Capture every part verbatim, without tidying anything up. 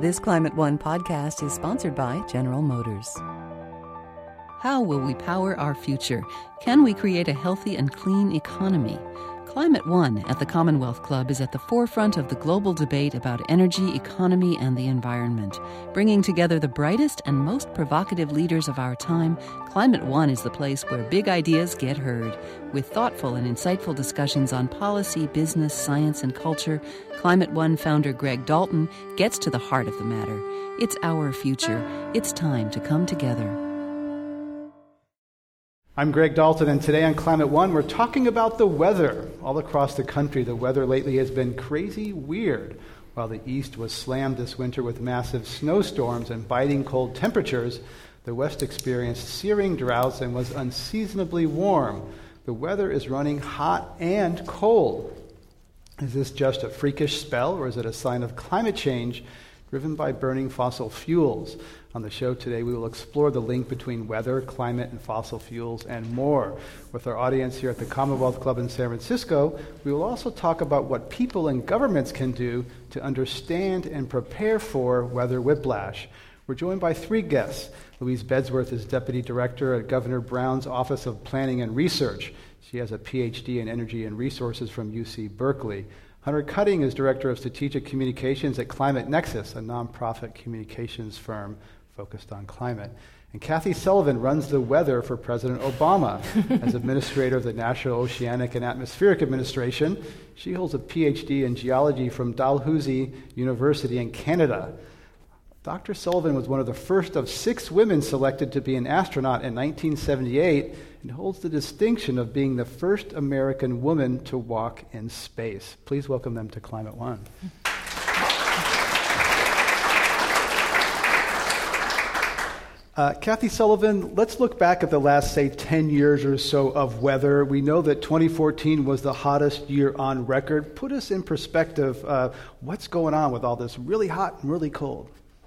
This Climate One podcast is sponsored by General Motors. How will we power our future? Can we create a healthy and clean economy? Climate One at the Commonwealth Club is at the forefront of the global debate about energy, economy, and the environment. Bringing together the brightest and most provocative leaders of our time, Climate One is the place where big ideas get heard. With thoughtful and insightful discussions on policy, business, science, and culture, Climate One founder Greg Dalton gets to the heart of the matter. It's our future. It's time to come together. I'm Greg Dalton, and today on Climate One, we're talking about the weather. All across the country, the weather lately has been crazy weird. While the East was slammed this winter with massive snowstorms and biting cold temperatures, the West experienced searing droughts and was unseasonably warm. The weather is running hot and cold. Is this just a freakish spell, or is it a sign of climate change driven by burning fossil fuels? On the show today, we will explore the link between weather, climate, and fossil fuels, and more. With our audience here at the Commonwealth Club in San Francisco, we will also talk about what people and governments can do to understand and prepare for weather whiplash. We're joined by three guests. Louise Bedsworth is Deputy Director at Governor Brown's Office of Planning and Research. She has a P H D in Energy and Resources from U C Berkeley. Hunter Cutting is Director of Strategic Communications at Climate Nexus, a nonprofit communications firm focused on climate. And Kathy Sullivan runs the weather for President Obama. As Administrator of the National Oceanic and Atmospheric Administration, she holds a P H D in geology from Dalhousie University in Canada. Doctor Sullivan was one of the first of six women selected to be an astronaut in nineteen seventy-eight and holds the distinction of being the first American woman to walk in space. Please welcome them to Climate One. Uh, Kathy Sullivan, let's look back at the last, say, ten years or so of weather. We know that twenty fourteen was the hottest year on record. Put us in perspective. Uh, what's going on with all this really hot and really cold?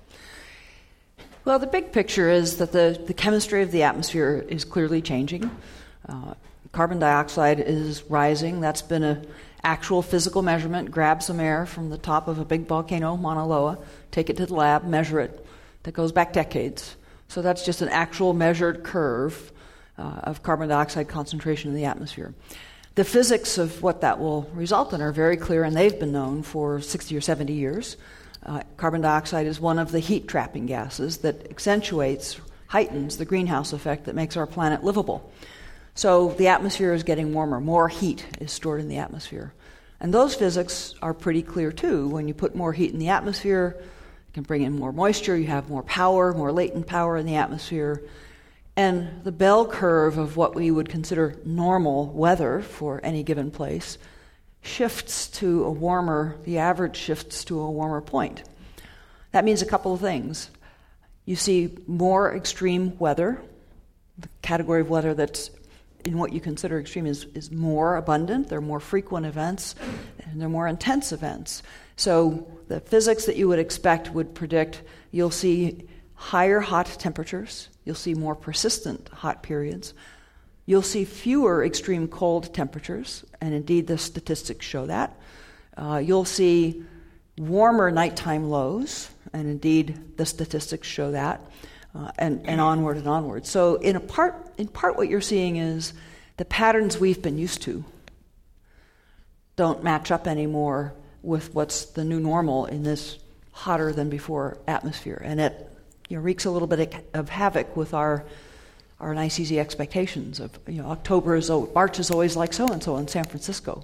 Well, the big picture is that the, the chemistry of the atmosphere is clearly changing. Uh, carbon dioxide is rising. That's been an actual physical measurement. Grab some air from the top of a big volcano, Mauna Loa, take it to the lab, measure it. That goes back decades. So that's just an actual measured curve uh, of carbon dioxide concentration in the atmosphere. The physics of what that will result in are very clear, and they've been known for sixty or seventy years. Uh, carbon dioxide is one of the heat-trapping gases that accentuates, heightens the greenhouse effect that makes our planet livable. So the atmosphere is getting warmer. More heat is stored in the atmosphere. And those physics are pretty clear, too. When you put more heat in the atmosphere, you can bring in more moisture, you have more power, more latent power in the atmosphere. And the bell curve of what we would consider normal weather for any given place shifts to a warmer, the average shifts to a warmer point. That means a couple of things. You see more extreme weather. The category of weather that's in what you consider extreme is, is more abundant. There are more frequent events, and there are more intense events. So the physics that you would expect would predict you'll see higher hot temperatures, you'll see more persistent hot periods, you'll see fewer extreme cold temperatures, and indeed the statistics show that. Uh, you'll see warmer nighttime lows, and indeed the statistics show that, uh, and, and onward and onward. So in a part, in part what you're seeing is the patterns we've been used to don't match up anymore with what's the new normal in this hotter than before atmosphere. And it you know, wreaks a little bit of havoc with our our nice, easy expectations of, you know, October is, March is always like so-and-so in San Francisco.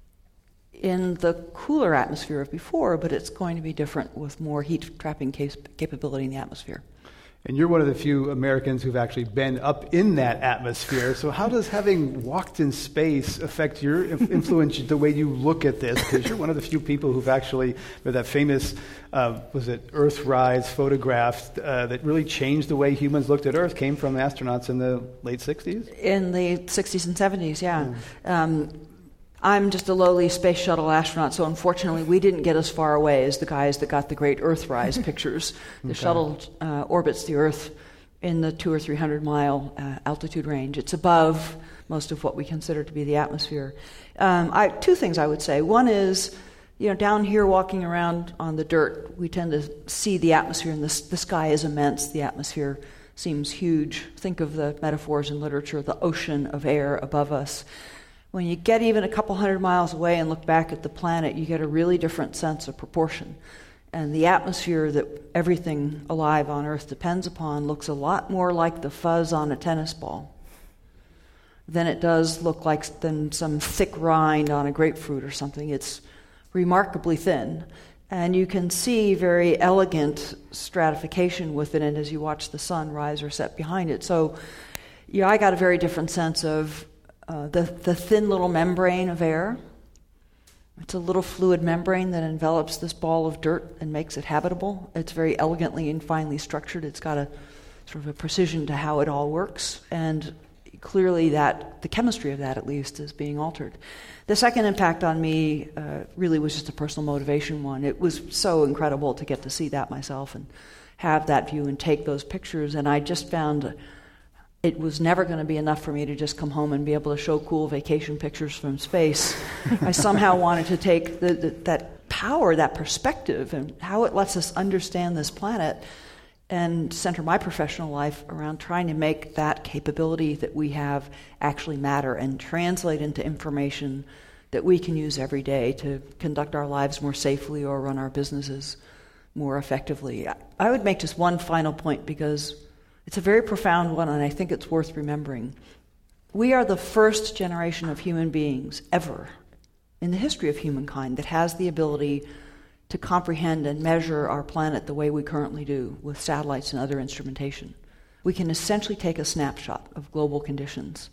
In the cooler atmosphere of before, but it's going to be different with more heat-trapping case, capability in the atmosphere. And you're one of the few Americans who've actually been up in that atmosphere. So how does having walked in space affect your influence, the way you look at this? Because you're one of the few people who've actually, with that famous, uh, was it Earthrise photograph uh, that really changed the way humans looked at Earth, came from astronauts in the late sixties? In the sixties and seventies, yeah. yeah. Um, I'm just a lowly space shuttle astronaut, so unfortunately we didn't get as far away as the guys that got the great Earthrise pictures. The okay. shuttle uh, orbits the Earth in the two or three hundred mile uh, altitude range. It's above most of what we consider to be the atmosphere. Um, I, two things I would say. One is You know, down here walking around on the dirt, we tend to see the atmosphere, and the, the sky is immense. The atmosphere seems huge. Think of the metaphors in literature, the ocean of air above us. When you get even a couple hundred miles away and look back at the planet, you get a really different sense of proportion. And the atmosphere that everything alive on Earth depends upon looks a lot more like the fuzz on a tennis ball than it does look like than some thick rind on a grapefruit or something. It's remarkably thin. And you can see very elegant stratification within it as you watch the sun rise or set behind it. So, yeah, I got a very different sense of uh, the, the thin little membrane of air. It's a little fluid membrane that envelops this ball of dirt and makes it habitable. It's very elegantly and finely structured. It's got a sort of a precision to how it all works. And clearly that, the chemistry of that at least, is being altered. The second impact on me uh, really was just a personal motivation one. It was so incredible to get to see that myself and have that view and take those pictures. And I just found it was never going to be enough for me to just come home and be able to show cool vacation pictures from space. I somehow wanted to take the, the, that power, that perspective, and how it lets us understand this planet and center my professional life around trying to make that capability that we have actually matter and translate into information that we can use every day to conduct our lives more safely or run our businesses more effectively. I would make just one final point because it's a very profound one, and I think it's worth remembering. We are the first generation of human beings ever in the history of humankind that has the ability to comprehend and measure our planet the way we currently do with satellites and other instrumentation. We can essentially take a snapshot of global conditions,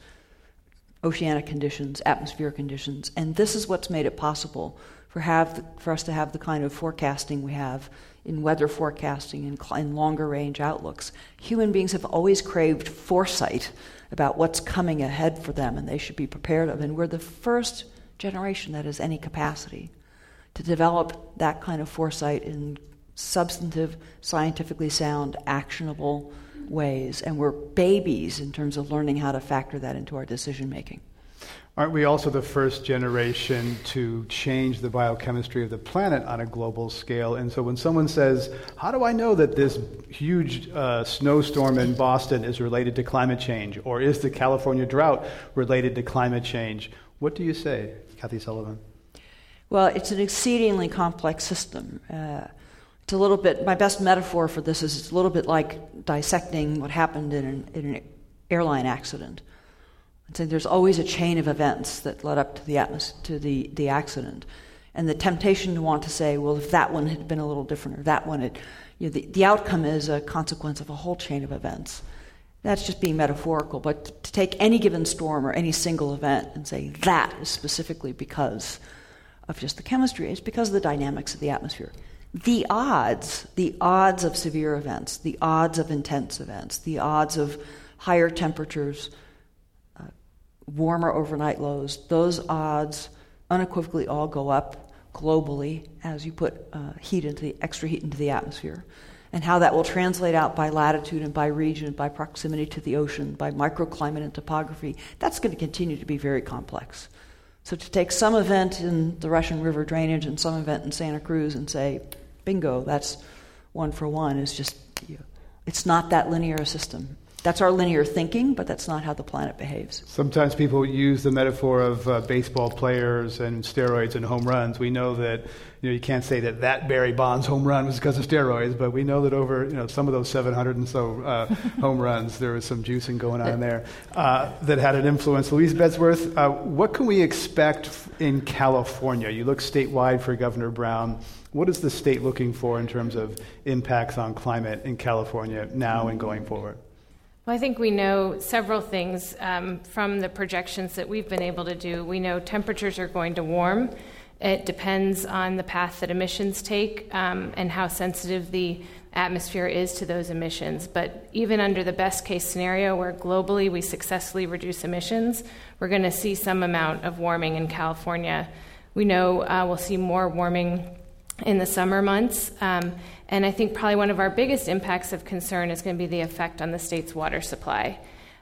oceanic conditions, atmospheric conditions, and this is what's made it possible for have for us to have the kind of forecasting we have in weather forecasting and cl- in longer-range outlooks. Human beings have always craved foresight about what's coming ahead for them, and they should be prepared of, and we're the first generation that has any capacity to develop that kind of foresight in substantive, scientifically sound, actionable ways. And we're babies in terms of learning how to factor that into our decision-making. Aren't we also the first generation to change the biochemistry of the planet on a global scale? And so when someone says, how do I know that this huge uh, snowstorm in Boston is related to climate change? Or is the California drought related to climate change? What do you say, Kathy Sullivan? Well, it's an exceedingly complex system. Uh, it's a little bit, my best metaphor for this is it's a little bit like dissecting what happened in an, in an airline accident. I'd say there's always a chain of events that led up to the atmos- to the, the accident. And the temptation to want to say, well, if that one had been a little different or that one had, you know, the, the outcome is a consequence of a whole chain of events. That's just being metaphorical, but to take any given storm or any single event and say that is specifically because of just the chemistry, it's because of the dynamics of the atmosphere. The odds, the odds of severe events, the odds of intense events, the odds of higher temperatures, uh, warmer overnight lows, those odds unequivocally all go up globally as you put uh, heat into the extra heat into the atmosphere. And how that will translate out by latitude and by region, by proximity to the ocean, by microclimate and topography, that's going to continue to be very complex. So to take some event in the Russian River drainage and some event in Santa Cruz and say, bingo, that's one for one, is just, you know, it's not that linear a system. That's our linear thinking, but that's not how the planet behaves. Sometimes people use the metaphor of uh, baseball players and steroids and home runs. We know that, you know, you can't say that that Barry Bonds home run was because of steroids, but we know that over, you know, some of those seven hundred and so uh, home runs, there was some juicing going on there uh, that had an influence. Louise Bedsworth, uh, what can we expect in California? You look statewide for Governor Brown. What is the state looking for in terms of impacts on climate in California now and going forward? Well, I think we know several things um, from the projections that we've been able to do. We know temperatures are going to warm. It depends on the path that emissions take um, and how sensitive the atmosphere is to those emissions. But even under the best case scenario where globally we successfully reduce emissions, we're going to see some amount of warming in California. We know uh, we'll see more warming in the summer months. Um, and I think probably one of our biggest impacts of concern is going to be the effect on the state's water supply.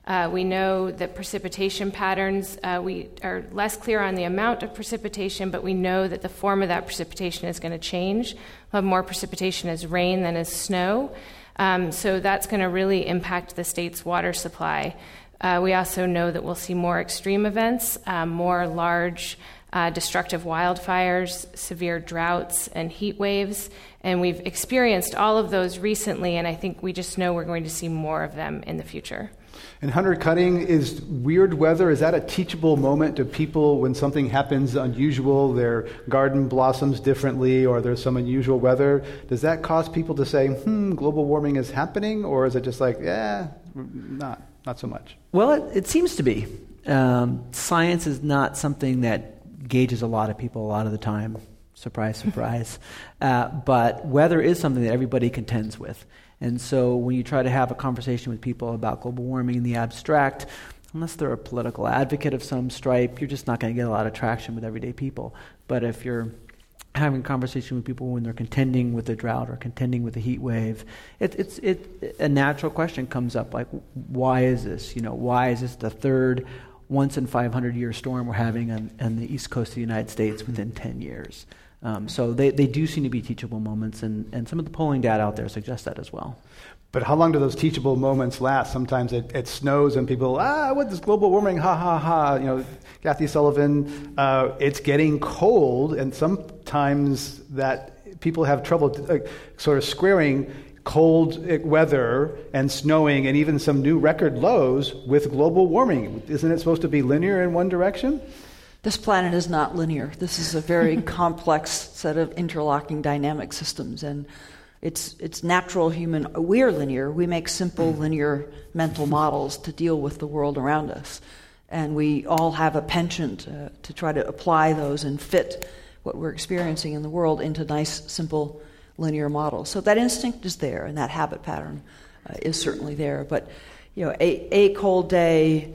Uh, we know that precipitation patterns, uh, we are less clear on the amount of precipitation, but we know that the form of that precipitation is going to change. We'll have more precipitation as rain than as snow. Um, so that's going to really impact the state's water supply. Uh, we also know that we'll see more extreme events, um, more large uh, destructive wildfires, severe droughts, and heat waves. And we've experienced all of those recently, and I think we just know we're going to see more of them in the future. And Hunter Cutting, is weird weather, is that a teachable moment to people when something happens unusual, their garden blossoms differently, or there's some unusual weather? Does that cause people to say, hmm, global warming is happening? Or is it just like, yeah, not, not so much? Well, it, it seems to be. Um, science is not something that gauges a lot of people a lot of the time. Surprise, surprise. uh, but weather is something that everybody contends with. And so when you try to have a conversation with people about global warming in the abstract, unless they're a political advocate of some stripe, you're just not going to get a lot of traction with everyday people. But if you're having a conversation with people when they're contending with the drought or contending with the heat wave, it, it's it a natural question comes up, like, why is this? You know, why is this the third once in five hundred year storm we're having on, on the east coast of the United States within ten years? Um, so they, they do seem to be teachable moments, and, and some of the polling data out there suggests that as well. But how long do those teachable moments last? Sometimes it, it snows and people, ah, what is global warming? Ha, ha, ha. You know, Kathy Sullivan, uh, it's getting cold, and sometimes that people have trouble uh, sort of squaring cold weather and snowing and even some new record lows with global warming. Isn't it supposed to be linear in one direction? This planet is not linear. This is a very complex set of interlocking dynamic systems, and it's it's natural human. We're linear. We make simple linear mental models to deal with the world around us, and we all have a penchant uh, to try to apply those and fit what we're experiencing in the world into nice, simple, linear models. So that instinct is there, and that habit pattern uh, is certainly there. But you know, a, a cold day,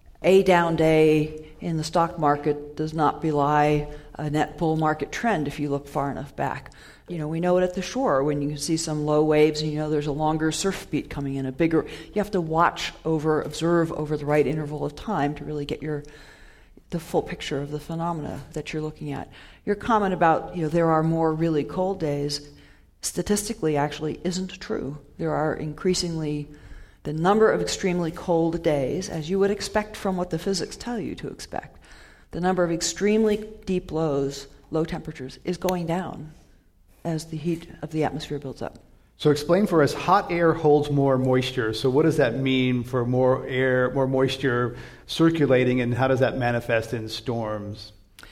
a down day in the stock market does not belie a net bull market trend if you look far enough back. You know, we know it at the shore when you see some low waves and you know there's a longer surf beat coming in, a bigger. You have to watch over, observe over the right interval of time to really get your the full picture of the phenomena that you're looking at. Your comment about, you know, there are more really cold days, statistically actually isn't true. There are increasingly the number of extremely cold days, as you would expect from what the physics tell you to expect, the number of extremely deep lows, low temperatures, is going down as the heat of the atmosphere builds up. So explain for us, hot air holds more moisture. So what does that mean for more air, more moisture circulating, and how does that manifest in storms?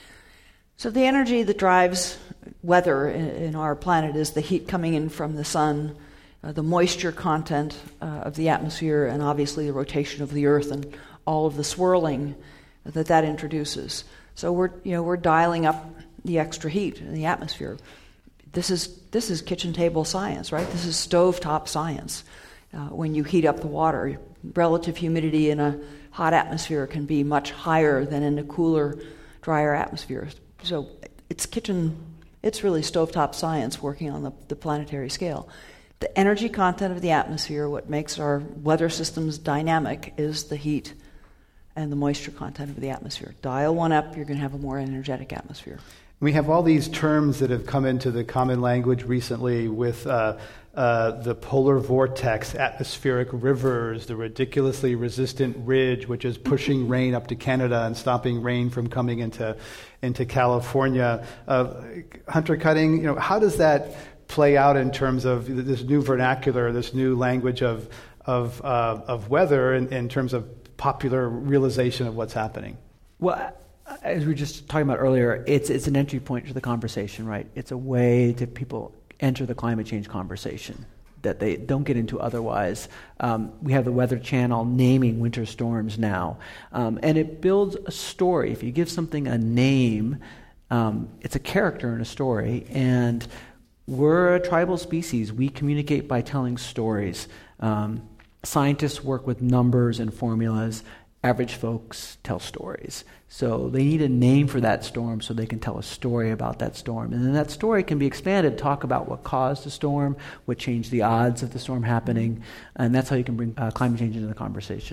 So the energy that drives weather in, in our planet is the heat coming in from the sun, Uh, the moisture content uh, of the atmosphere, and obviously the rotation of the Earth and all of the swirling that that introduces. So we're you know we're dialing up the extra heat in the atmosphere. This is this is kitchen table science, right? This is stovetop science. Uh, when you heat up the water, relative humidity in a hot atmosphere can be much higher than in a cooler, drier atmosphere. So it's kitchen. It's really stovetop science working on the, the planetary scale. The energy content of the atmosphere, what makes our weather systems dynamic, is the heat and the moisture content of the atmosphere. Dial one up, you're going to have a more energetic atmosphere. We have all these terms that have come into the common language recently with uh, uh, the polar vortex, atmospheric rivers, the ridiculously resistant ridge, which is pushing rain up to Canada and stopping rain from coming into into California. Uh, Hunter Cutting, you know, how does that play out in terms of this new vernacular, this new language of of uh, of weather, in, in terms of popular realization of what's happening? Well, as we were just talking about earlier, it's it's an entry point to the conversation, right? It's a way to people enter the climate change conversation that they don't get into otherwise. Um, we have the Weather Channel naming winter storms now, um, and it builds a story. If you give something a name, um, it's a character in a story, and we're a tribal species. We communicate by telling stories. Um, scientists work with numbers and formulas. Average folks tell stories. So they need a name for that storm so they can tell a story about that storm. And then that story can be expanded, talk about what caused the storm, what changed the odds of the storm happening, and that's how you can bring uh, climate change into the conversation.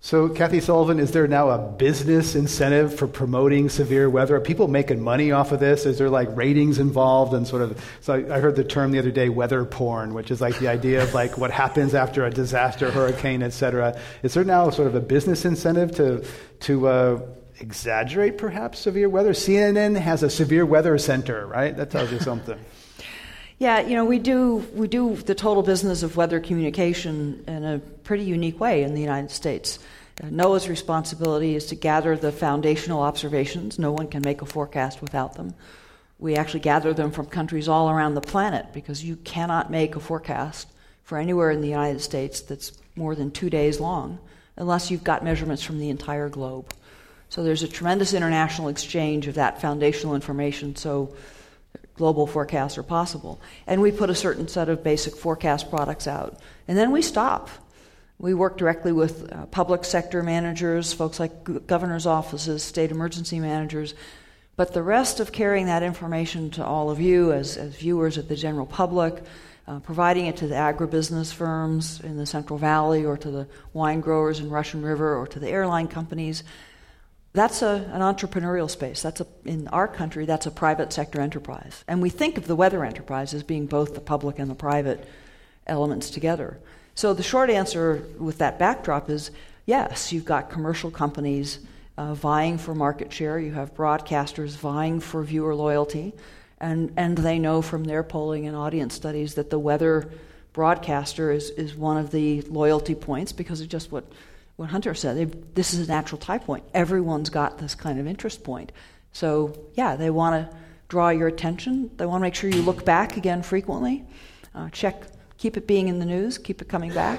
So, Kathy Sullivan, is there now a business incentive for promoting severe weather? Are people making money off of this? Is there like ratings involved and sort of, so I, I heard the term the other day, weather porn, which is like the idea of like what happens after a disaster, hurricane, et cetera. Is there now sort of a business incentive to, to uh, exaggerate perhaps severe weather? C N N has a severe weather center, right? That tells you something. Yeah, you know, we do we do the total business of weather communication in a pretty unique way in the United States. Uh, NOAA's responsibility is to gather the foundational observations. No one can make a forecast without them. We actually gather them from countries all around the planet because you cannot make a forecast for anywhere in the United States that's more than two days long unless you've got measurements from the entire globe. So there's a tremendous international exchange of that foundational information, so global forecasts are possible. And we put a certain set of basic forecast products out. And then we stop. We work directly with uh, public sector managers, folks like g- governor's offices, state emergency managers. But the rest of carrying that information to all of you as, as viewers of the general public, uh, providing it to the agribusiness firms in the Central Valley or to the wine growers in Russian River or to the airline companies, that's a, an entrepreneurial space. That's a, in our country, that's a private sector enterprise. And we think of the weather enterprise as being both the public and the private elements together. So the short answer with that backdrop is, yes, you've got commercial companies uh, vying for market share. You have broadcasters vying for viewer loyalty. And, and they know from their polling and audience studies that the weather broadcaster is, is one of the loyalty points because of just what What Hunter said, they, this is a natural tie point. Everyone's got this kind of interest point. So, yeah, they want to draw your attention. They want to make sure you look back again frequently. Uh, check, keep it being in the news, keep it coming back.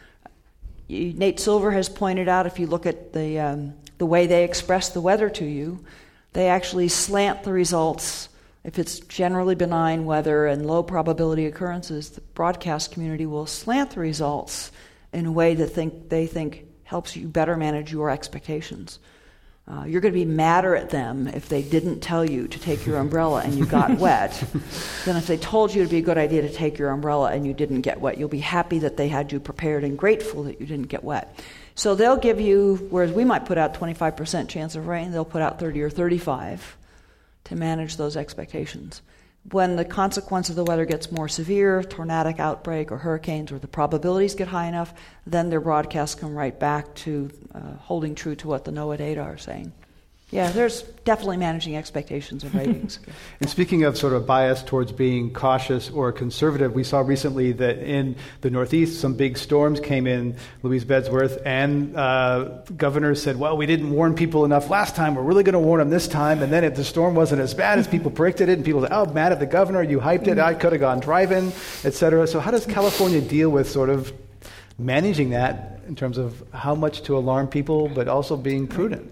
You, Nate Silver has pointed out, if you look at the um, the way they express the weather to you, they actually slant the results. If it's generally benign weather and low probability occurrences, the broadcast community will slant the results in a way that think they think helps you better manage your expectations. Uh, you're going to be madder at them if they didn't tell you to take your umbrella and you got wet than if they told you it'd be a good idea to take your umbrella and you didn't get wet. You'll be happy that they had you prepared and grateful that you didn't get wet. So they'll give you, whereas we might put out twenty-five percent chance of rain, they'll put out thirty or thirty-five to manage those expectations. When the consequence of the weather gets more severe, tornadic outbreak or hurricanes, or the probabilities get high enough, then their broadcasts come right back to uh, holding true to what the NOAA data are saying. Yeah, there's definitely managing expectations and ratings. And speaking of sort of bias towards being cautious or conservative, we saw recently that in the Northeast, some big storms came in, Louise Bedsworth, and uh, governors said, well, we didn't warn people enough last time. We're really going to warn them this time. And then if the storm wasn't as bad as people predicted it, and people said, oh, mad at the governor, you hyped it, I could have gone driving, et cetera. So how does California deal with sort of managing that in terms of how much to alarm people, but also being prudent?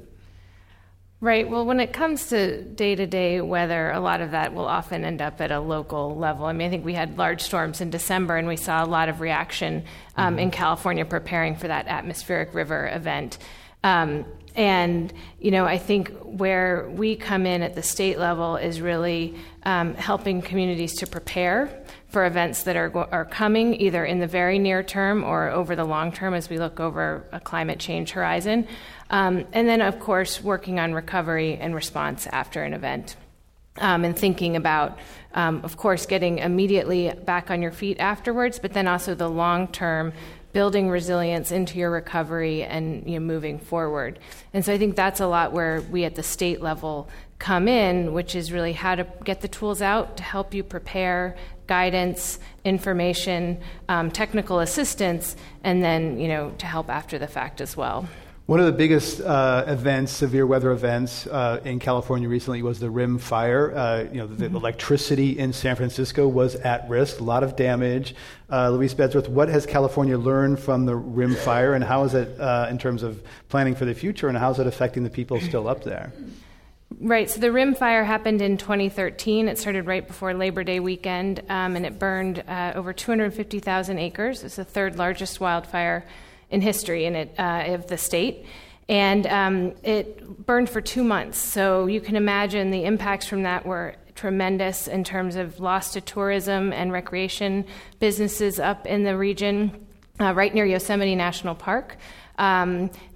Right. Well, when it comes to day-to-day weather, a lot of that will often end up at a local level. I mean, I think we had large storms in December, and we saw a lot of reaction um, mm-hmm. in California preparing for that atmospheric river event. Um, and, you know, I think where we come in at the state level is really um, helping communities to prepare for events that are go- are coming either in the very near term or over the long term as we look over a climate change horizon. Um, and then, of course, working on recovery and response after an event. Um, and thinking about, um, of course, getting immediately back on your feet afterwards, but then also the long-term building resilience into your recovery and, you know, moving forward. And so I think that's a lot where we at the state level come in, which is really how to get the tools out to help you prepare, guidance, information, um, technical assistance, and then, you know, to help after the fact as well. One of the biggest uh, events, severe weather events uh, in California recently was the Rim Fire. Uh, you know, the, the electricity in San Francisco was at risk, a lot of damage. Uh, Louise Bedsworth, what has California learned from the Rim Fire, and how is it uh, in terms of planning for the future, and how is it affecting the people still up there? Right, so the Rim Fire happened in twenty thirteen. It started right before Labor Day weekend, um, and it burned uh, over two hundred fifty thousand acres. It's the third largest wildfire in history in it, uh, of the state. And um, it burned for two months. So you can imagine the impacts from that were tremendous in terms of loss to tourism and recreation businesses up in the region, uh, right near Yosemite National Park. Um,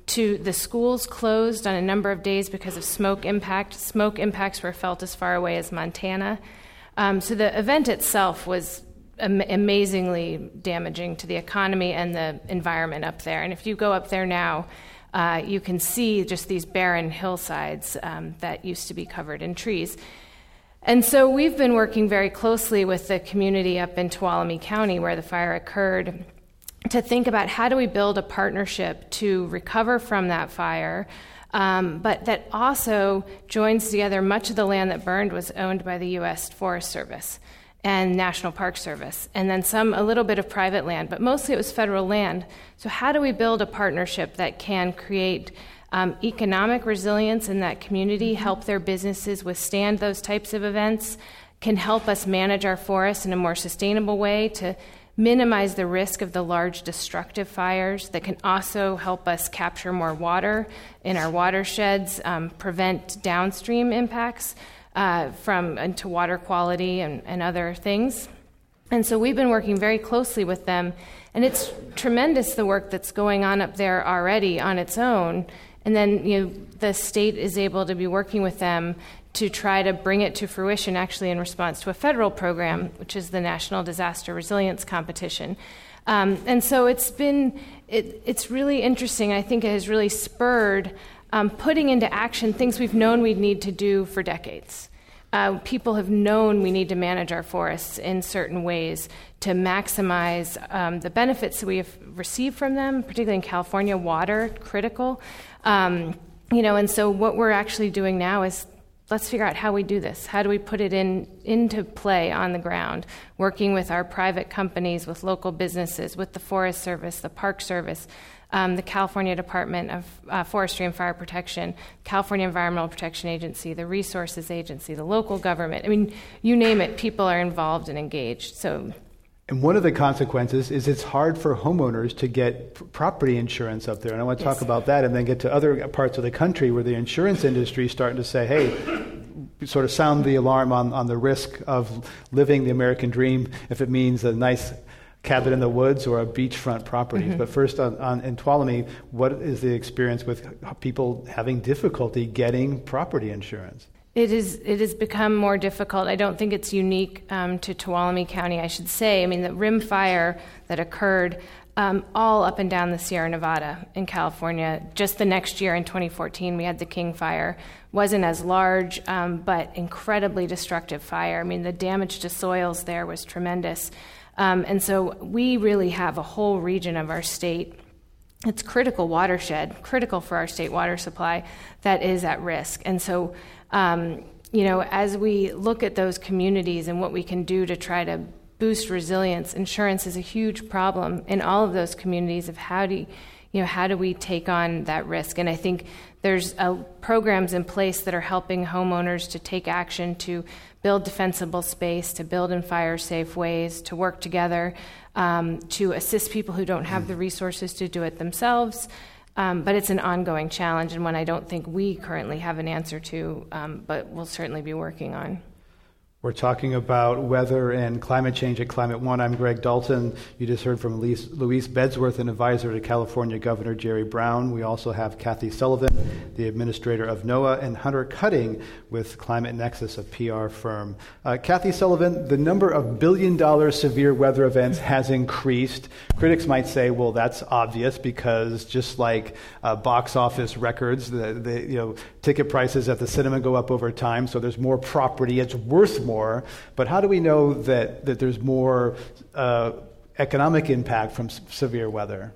to the schools closed on a number of days because of smoke impact. Smoke impacts were felt as far away as Montana. Um, so the event itself was am- amazingly damaging to the economy and the environment up there. And if you go up there now, uh, you can see just these barren hillsides um, that used to be covered in trees. And so we've been working very closely with the community up in Tuolumne County where the fire occurred to think about how do we build a partnership to recover from that fire, um, but that also joins together. Much of the land that burned was owned by the U S Forest Service and National Park Service, and then some, a little bit of private land, but mostly it was federal land. So how do we build a partnership that can create um, economic resilience in that community, help their businesses withstand those types of events, can help us manage our forests in a more sustainable way to minimize the risk of the large destructive fires, that can also help us capture more water in our watersheds, um, prevent downstream impacts uh, from into water quality and, and other things. And so we've been working very closely with them, and it's tremendous the work that's going on up there already on its own. And then, you know, the state is able to be working with them to try to bring it to fruition, actually in response to a federal program, which is the National Disaster Resilience Competition. Um, and so it's been, it, it's really interesting. I think it has really spurred um, putting into action things we've known we'd need to do for decades. Uh, people have known we need to manage our forests in certain ways to maximize um, the benefits that we have received from them, particularly in California, water, critical. Um, you know, and so what we're actually doing now is let's figure out how we do this. How do we put it in into play on the ground, working with our private companies, with local businesses, with the Forest Service, the Park Service, um, the California Department of uh, Forestry and Fire Protection, California Environmental Protection Agency, the Resources Agency, the local government. I mean, you name it, people are involved and engaged. So. And one of the consequences is it's hard for homeowners to get p- property insurance up there. And I want to Yes. talk about that and then get to other parts of the country where the insurance industry is starting to say, hey, sort of sound the alarm on, on the risk of living the American dream if it means a nice cabin in the woods or a beachfront properties. Mm-hmm. But first, on, on, in Tuolumne, what is the experience with people having difficulty getting property insurance? It is. It has become more difficult. I don't think it's unique um, to Tuolumne County, I should say. I mean, the rim fire that occurred um, all up and down the Sierra Nevada in California. Just the next year in twenty fourteen, we had the King Fire. Wasn't as large, um, but incredibly destructive fire. I mean, the damage to soils there was tremendous. Um, and so we really have a whole region of our state. It's critical watershed, critical for our state water supply, that is at risk. And so, um, you know, as we look at those communities and what we can do to try to boost resilience, insurance is a huge problem in all of those communities of how do you, you know, how do we take on that risk? And I think there's uh, programs in place that are helping homeowners to take action to build defensible space, to build in fire-safe ways, to work together, um, to assist people who don't have the resources to do it themselves. Um, but it's an ongoing challenge and one I don't think we currently have an answer to, um, but we'll certainly be working on. We're talking about weather and climate change at Climate One. I'm Greg Dalton. You just heard from Louise, Louise Bedsworth, an advisor to California Governor Jerry Brown. We also have Kathy Sullivan, the administrator of NOAA, and Hunter Cutting with Climate Nexus, a P R firm. Uh, Kathy Sullivan, the number of billion-dollar severe weather events has increased. Critics might say, well, that's obvious because just like uh, box office records, the, the you know ticket prices at the cinema go up over time, so there's more property. It's worth more. But how do we know that, that there's more uh, economic impact from s- severe weather?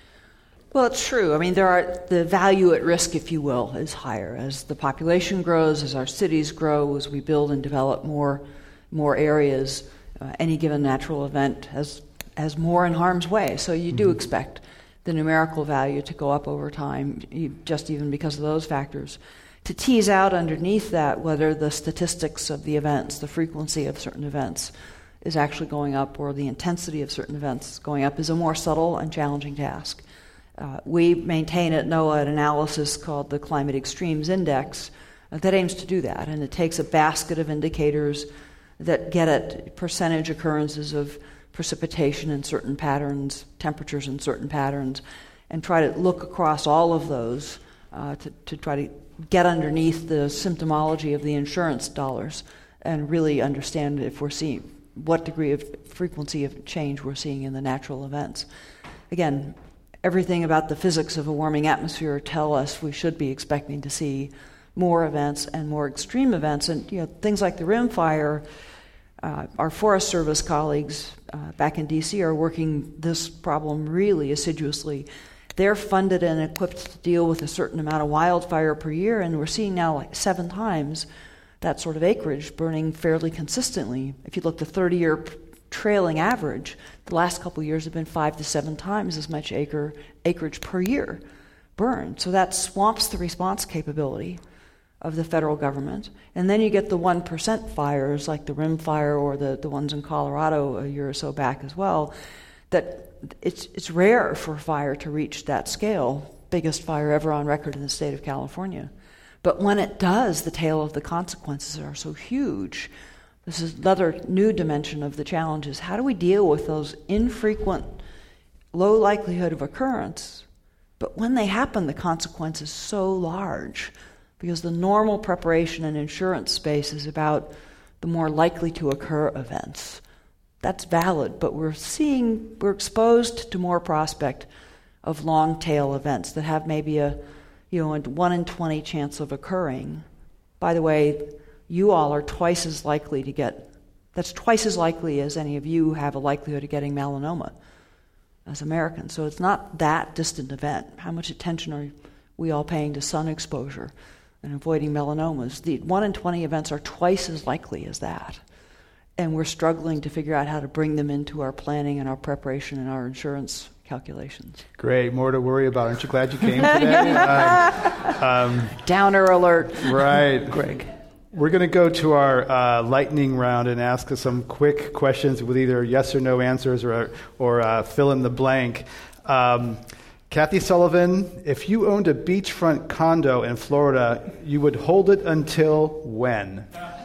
Well, it's true. I mean, there are the value at risk, if you will, is higher as the population grows, as our cities grow, as we build and develop more more areas. Uh, any given natural event has has more in harm's way, so you do mm-hmm. expect the numerical value to go up over time, you, just even because of those factors. To tease out underneath that whether the statistics of the events, the frequency of certain events, is actually going up or the intensity of certain events going up is a more subtle and challenging task. Uh, we maintain at NOAA an analysis called the Climate Extremes Index uh, that aims to do that, and it takes a basket of indicators that get at percentage occurrences of precipitation in certain patterns, temperatures in certain patterns, and try to look across all of those uh, to, to try to get underneath the symptomology of the insurance dollars and really understand if we're seeing what degree of frequency of change we're seeing in the natural events. Again, everything about the physics of a warming atmosphere tell us we should be expecting to see more events and more extreme events. And you know, things like the Rim Fire, uh, our Forest Service colleagues uh, back in D C are working this problem really assiduously. They're funded and equipped to deal with a certain amount of wildfire per year, and we're seeing now like seven times that sort of acreage burning fairly consistently. If you look at the thirty-year trailing average, the last couple of years have been five to seven times as much acre acreage per year burned. So that swamps the response capability of the federal government. And then you get the one percent fires, like the Rim Fire or the, the ones in Colorado a year or so back as well, that it's it's rare for fire to reach that scale, biggest fire ever on record in the state of California. But when it does, the tail of the consequences are so huge. This is another new dimension of the challenge is how do we deal with those infrequent, low likelihood of occurrence, but when they happen, the consequence is so large because the normal preparation and insurance space is about the more likely to occur events. That's valid, but we're seeing, we're exposed to more prospect of long tail events that have maybe a, you know, a one in twenty chance of occurring. By the way, you all are twice as likely to get, that's twice as likely as any of you have a likelihood of getting melanoma as Americans. So it's not that distant event. How much attention are we all paying to sun exposure and avoiding melanomas? The one in twenty events are twice as likely as that. And we're struggling to figure out how to bring them into our planning and our preparation and our insurance calculations. Great, more to worry about. Aren't you glad you came today? um, um, Downer alert. Right. Greg. We're going to go to our uh, lightning round and ask us some quick questions with either yes or no answers or, or uh, fill in the blank. Um, Kathy Sullivan, if you owned a beachfront condo in Florida, you would hold it until when?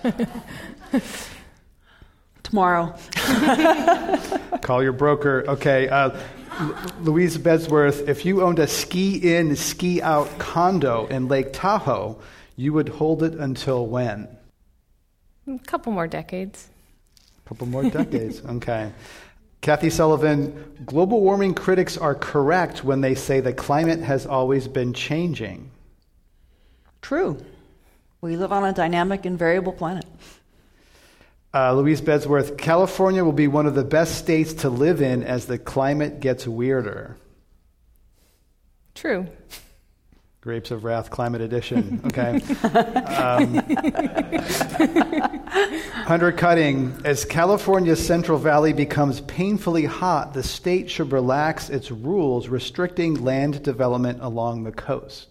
Tomorrow. Call your broker. Okay. Uh, L- Louise Bedsworth, if you owned a ski-in, ski-out condo in Lake Tahoe, you would hold it until when? A couple more decades. A couple more decades. Okay. Kathy Sullivan, global warming critics are correct when they say the climate has always been changing. True. We live on a dynamic and variable planet. Uh, Louise Bedsworth, California will be one of the best states to live in as the climate gets weirder. True. Grapes of Wrath Climate Edition. Okay. um, Hunter Cutting, as California's Central Valley becomes painfully hot, the state should relax its rules restricting land development along the coast.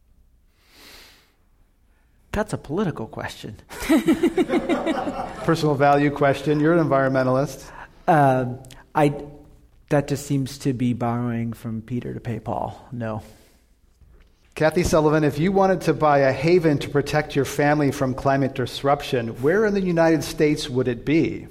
That's a political question. Personal value question. You're an environmentalist. Uh, I. That just seems to be borrowing from Peter to pay Paul. No. Kathy Sullivan, if you wanted to buy a haven to protect your family from climate disruption, where in the United States would it be?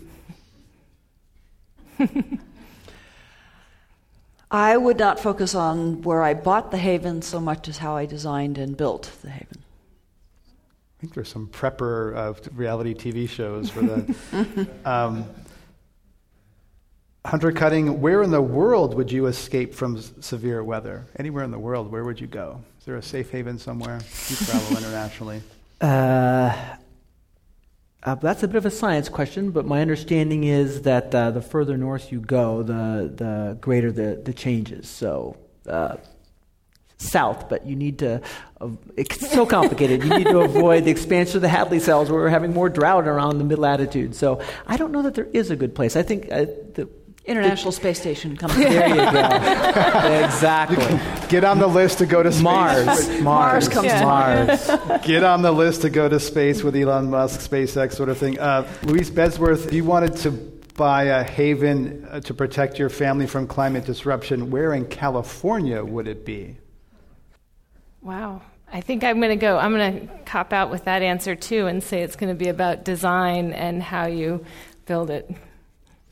I would not focus on where I bought the haven so much as how I designed and built the haven. I think there's some prepper uh, reality T V shows for that. um, Hunter Cutting, where in the world would you escape from s- severe weather? Anywhere in the world, where would you go? Is there a safe haven somewhere? You travel internationally. Uh, uh, that's a bit of a science question, but my understanding is that uh, the further north you go, the the greater the, the changes. So uh, south, but you need to, uh, it's so complicated, you need to avoid the expansion of the Hadley cells where we're having more drought around the mid-latitude. So I don't know that there is a good place. I think uh, the International the, Space Station comes There you go. Exactly. Get on the list to go to space. Mars. Mars. Mars comes yeah. to Mars. Get on the list to go to space with Elon Musk, SpaceX sort of thing. Uh, Louise Bedsworth, if you wanted to buy a haven uh, to protect your family from climate disruption, where in California would it be? Wow. I think I'm going to go, I'm going to cop out with that answer too and say it's going to be about design and how you build it.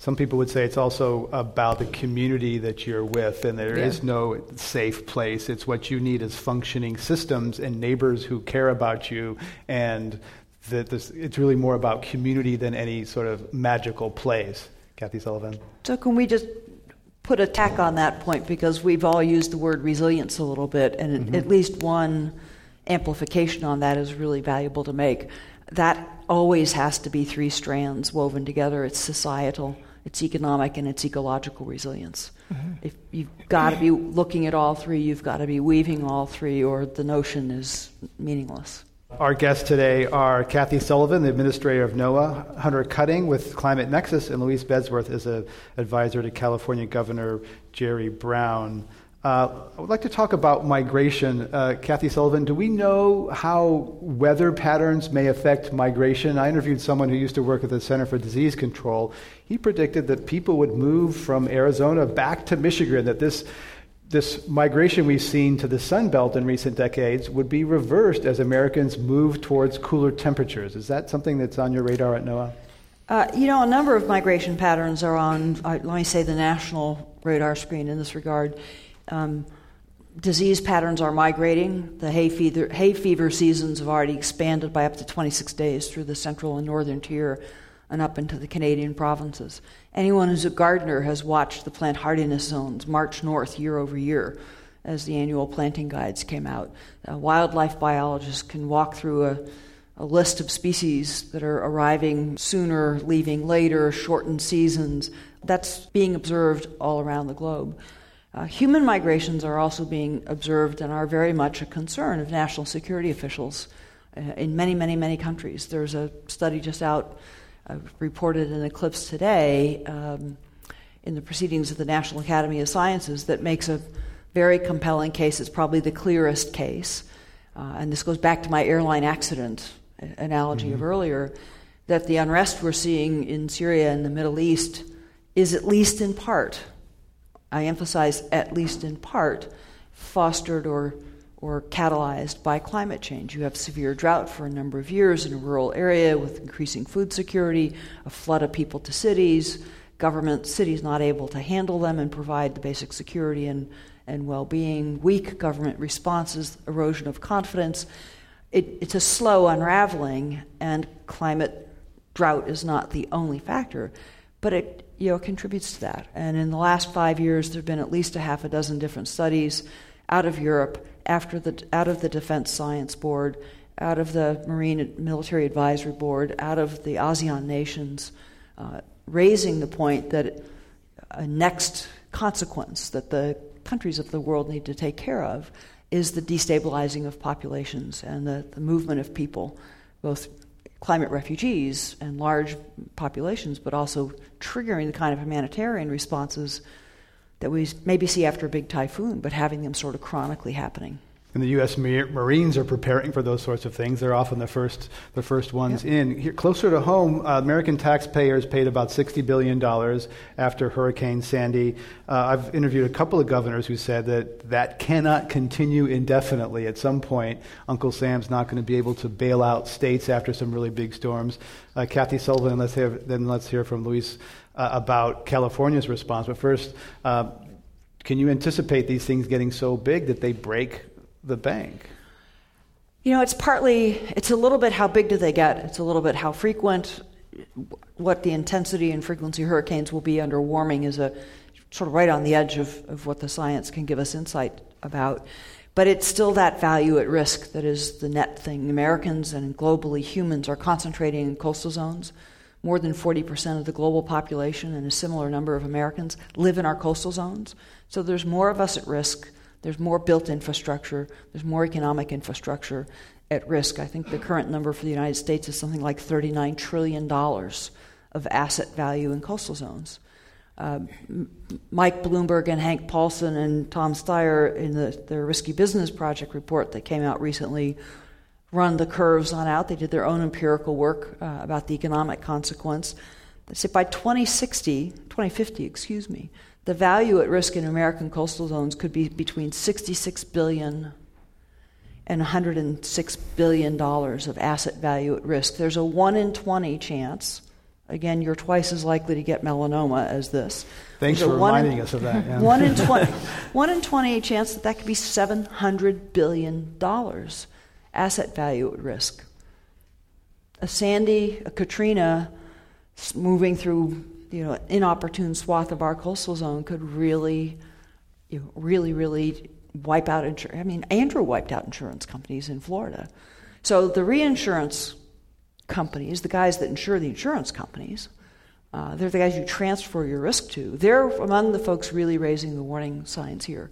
Some people would say it's also about the community that you're with, and there Yeah. is no safe place. It's what you need is functioning systems and neighbors who care about you, and that this, it's really more about community than any sort of magical place. Kathy Sullivan. So can we just put a tack on that point, because we've all used the word resilience a little bit, and mm-hmm. at least one amplification on that is really valuable to make. That always has to be three strands woven together. It's societal, it's economic, and it's ecological resilience. Mm-hmm. If you've got to be looking at all three, you've got to be weaving all three, or the notion is meaningless. Our guests today are Kathy Sullivan, the administrator of NOAA, Hunter Cutting with Climate Nexus, and Louise Bedsworth is an advisor to California Governor Jerry Brown. Uh, I would like to talk about migration. Uh, Kathy Sullivan, do we know how weather patterns may affect migration? I interviewed someone who used to work at the Center for Disease Control. He predicted that people would move from Arizona back to Michigan, that this This migration we've seen to the Sun Belt in recent decades would be reversed as Americans move towards cooler temperatures. Is that something that's on your radar at NOAA? Uh, you know, a number of migration patterns are on, uh, let me say, the national radar screen in this regard. Um, disease patterns are migrating. The hay fever, hay fever seasons have already expanded by up to twenty-six days through the central and northern tier and up into the Canadian provinces. Anyone who's a gardener has watched the plant hardiness zones march north year over year as the annual planting guides came out. Uh, wildlife biologists can walk through a, a list of species that are arriving sooner, leaving later, shortened seasons. That's being observed all around the globe. Uh, human migrations are also being observed and are very much a concern of national security officials uh, in many, many, many countries. There's a study just out Uh, reported in Eclipse today um, in the proceedings of the National Academy of Sciences that makes a very compelling case. It's probably the clearest case, uh, and this goes back to my airline accident analogy mm-hmm. of earlier, that the unrest we're seeing in Syria and the Middle East is at least in part, I emphasize at least in part, fostered or or catalyzed by climate change. You have severe drought for a number of years in a rural area with increasing food security, a flood of people to cities, government cities not able to handle them and provide the basic security and, and well-being, weak government responses, erosion of confidence. It, it's a slow unraveling, and climate drought is not the only factor, but it you know contributes to that. And in the last five years, there have been at least a half a dozen different studies out of Europe, after the out of the Defense Science Board, out of the Marine Military Advisory Board, out of the ASEAN nations, uh, raising the point that a next consequence that the countries of the world need to take care of is the destabilizing of populations and the, the movement of people, both climate refugees and large populations, but also triggering the kind of humanitarian responses that we maybe see after a big typhoon, but having them sort of chronically happening. And the U S Marines are preparing for those sorts of things. They're often the first the first ones yep. in. Here, closer to home, uh, American taxpayers paid about sixty billion dollars after Hurricane Sandy. Uh, I've interviewed a couple of governors who said that that cannot continue indefinitely. At some point, Uncle Sam's not going to be able to bail out states after some really big storms. Uh, Kathy Sullivan, let's hear, then let's hear from Luis uh, about California's response. But first, uh, can you anticipate these things getting so big that they break the bank? You know, it's partly, it's a little bit how big do they get. It's a little bit how frequent, what the intensity and frequency of hurricanes will be under warming is a sort of right on the edge of, of what the science can give us insight about. But it's still that value at risk that is the net thing. Americans and globally humans are concentrating in coastal zones. More than forty percent of the global population and a similar number of Americans live in our coastal zones. So there's more of us at risk. There's more built infrastructure. There's more economic infrastructure at risk. I think the current number for the United States is something like thirty-nine trillion dollars of asset value in coastal zones. Uh, Mike Bloomberg and Hank Paulson and Tom Steyer in the, their Risky Business Project report that came out recently run the curves on out. They did their own empirical work uh, about the economic consequence. They say by twenty sixty, twenty fifty, excuse me, the value at risk in American coastal zones could be between sixty-six billion dollars and one hundred six billion dollars of asset value at risk. There's a one in twenty chance, again, you're twice as likely to get melanoma as this. Thanks There's for reminding in, us of that. Yeah. One in twenty, one in twenty-eight chance that that could be seven hundred billion dollars asset value at risk. A Sandy, a Katrina, moving through, you know, an inopportune swath of our coastal zone could really, you know, really, really wipe out insurance. I mean, Andrew wiped out insurance companies in Florida. So the reinsurance companies, the guys that insure the insurance companies, uh, they're the guys you transfer your risk to. They're among the folks really raising the warning signs here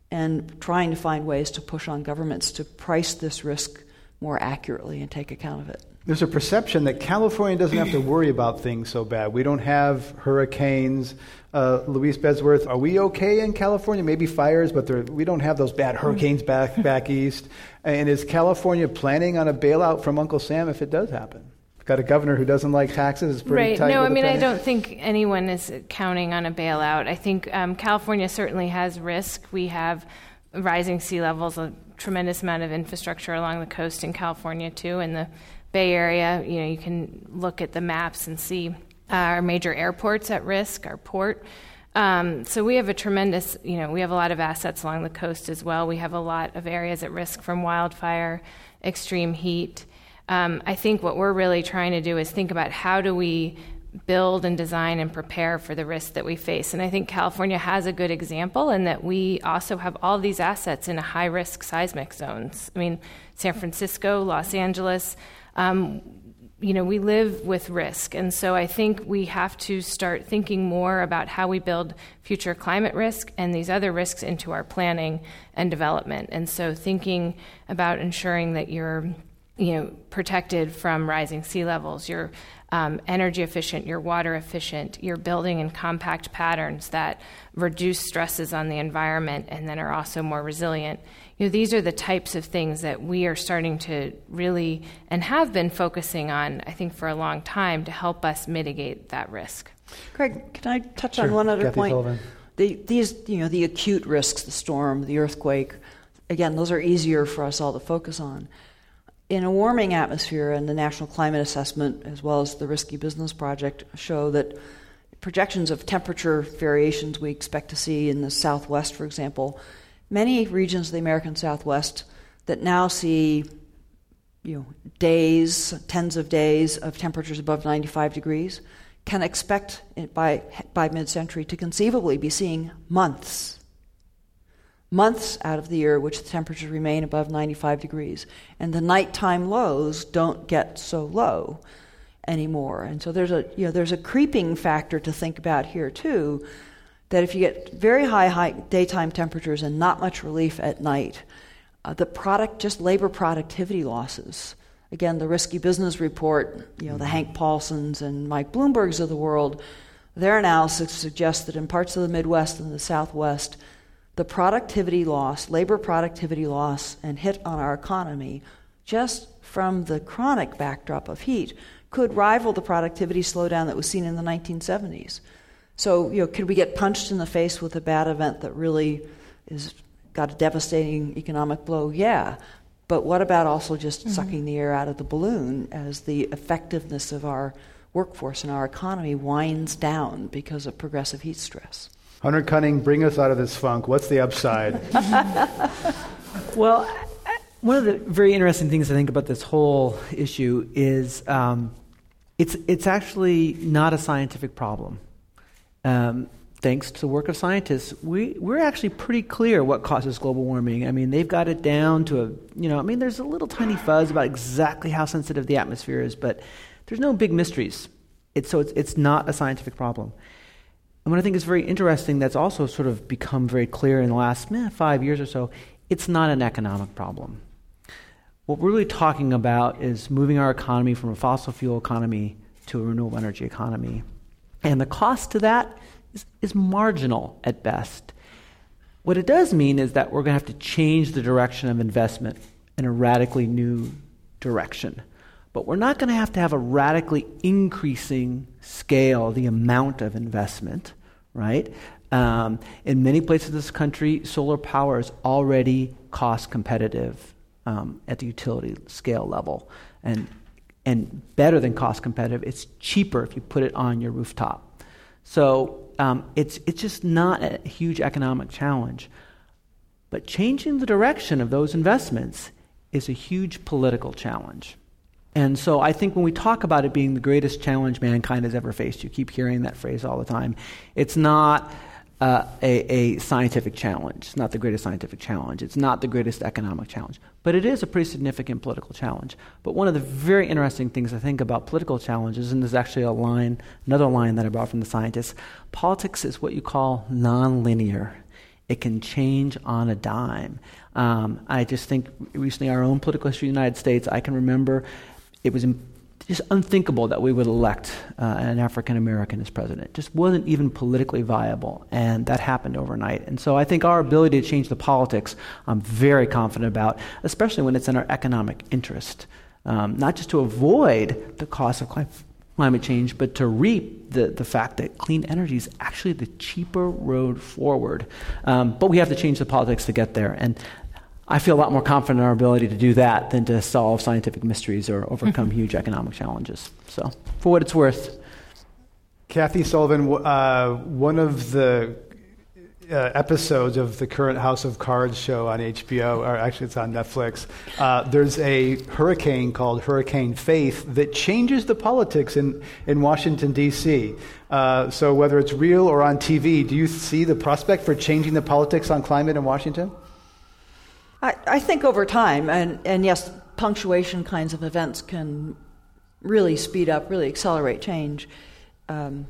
and trying to find ways to push on governments to price this risk more accurately and take account of it. There's a perception that California doesn't have to worry about things so bad. We don't have hurricanes. Uh, Louise Bedsworth, are we okay in California? Maybe fires, but there, we don't have those bad hurricanes back back east. And is California planning on a bailout from Uncle Sam if it does happen? Got a governor who doesn't like taxes. It's pretty right. tight. No, with I mean, the I don't think anyone is counting on a bailout. I think um, California certainly has risk. We have rising sea levels, a tremendous amount of infrastructure along the coast in California too, and the Bay Area. You know, you can look at the maps and see uh, our major airports at risk, our port. Um, so we have a tremendous, you know, we have a lot of assets along the coast as well. We have a lot of areas at risk from wildfire, extreme heat. Um, I think what we're really trying to do is think about how do we build and design and prepare for the risks that we face. And I think California has a good example in that we also have all these assets in a high-risk seismic zones. I mean, San Francisco, Los Angeles, um, you know, we live with risk. And so I think we have to start thinking more about how we build future climate risk and these other risks into our planning and development. And so thinking about ensuring that you're you know, protected from rising sea levels, you're um, energy efficient, you're water efficient, you're building in compact patterns that reduce stresses on the environment and then are also more resilient. You know, these are the types of things that we are starting to really and have been focusing on, I think, for a long time to help us mitigate that risk. Greg, can I touch Sure. on one other Kathy point? Sullivan. The, these, you know, the acute risks, the storm, the earthquake, again, those are easier for us all to focus on. In a warming atmosphere, and the National Climate Assessment, as well as the Risky Business Project, show that projections of temperature variations we expect to see in the Southwest, for example, many regions of the American Southwest that now see, you know, days, tens of days of temperatures above ninety-five degrees, can expect by by mid-century to conceivably be seeing months. Months out of the year which the temperatures remain above ninety-five degrees. And the nighttime lows don't get so low anymore. And so there's a you know there's a creeping factor to think about here too, that if you get very high, high daytime temperatures and not much relief at night, uh, the product, just labor productivity losses. Again, the Risky Business Report, you know, the Hank Paulsons and Mike Bloombergs of the world, their analysis suggests that in parts of the Midwest and the Southwest, the productivity loss, labor productivity loss, and hit on our economy just from the chronic backdrop of heat could rival the productivity slowdown that was seen in the nineteen seventies. So, you know, could we get punched in the face with a bad event that really is got a devastating economic blow? Yeah. But what about also just mm-hmm. sucking the air out of the balloon as the effectiveness of our workforce and our economy winds down because of progressive heat stress? Hunter Cunning, bring us out of this funk. What's the upside? Well, one of the very interesting things I think about this whole issue is um, it's it's actually not a scientific problem. Um, thanks to the work of scientists, we, we're actually pretty clear what causes global warming. I mean, they've got it down to a, you know, I mean, there's a little tiny fuzz about exactly how sensitive the atmosphere is, but there's no big mysteries. It's, so it's, it's not a scientific problem. And what I think is very interesting that's also sort of become very clear in the last eh, five years or so, it's not an economic problem. What we're really talking about is moving our economy from a fossil fuel economy to a renewable energy economy. And the cost to that is, is marginal at best. What it does mean is that we're going to have to change the direction of investment in a radically new direction. But we're not going to have to have a radically increasing scale, the amount of investment, right? Um, in many places in this country, solar power is already cost competitive um, at the utility scale level. And and better than cost competitive. It's cheaper if you put it on your rooftop. So um, it's it's just not a huge economic challenge. But changing the direction of those investments is a huge political challenge. And so I think when we talk about it being the greatest challenge mankind has ever faced, you keep hearing that phrase all the time, it's not uh, a, a scientific challenge. It's not the greatest scientific challenge. It's not the greatest economic challenge. But it is a pretty significant political challenge. But one of the very interesting things I think about political challenges, and there's actually a line, another line that I brought from the scientists, politics is what you call nonlinear. It can change on a dime. Um, I just think recently our own political history of the United States, I can remember it was just unthinkable that we would elect uh, an African American as president. It just wasn't even politically viable, and that happened overnight. And so I think our ability to change the politics, I'm very confident about, especially when it's in our economic interest, um, not just to avoid the cost of climate climate change, but to reap the, the fact that clean energy is actually the cheaper road forward. Um, but we have to change the politics to get there. And I feel a lot more confident in our ability to do that than to solve scientific mysteries or overcome huge economic challenges. So, for what it's worth. Kathy Sullivan, uh, one of the uh, episodes of the current House of Cards show on H B O, or actually it's on Netflix, uh, there's a hurricane called Hurricane Faith that changes the politics in, in Washington, D C Uh, so whether it's real or on T V, do you see the prospect for changing the politics on climate in Washington? I, I think over time, and, and yes, punctuation kinds of events can really speed up, really accelerate change. Um,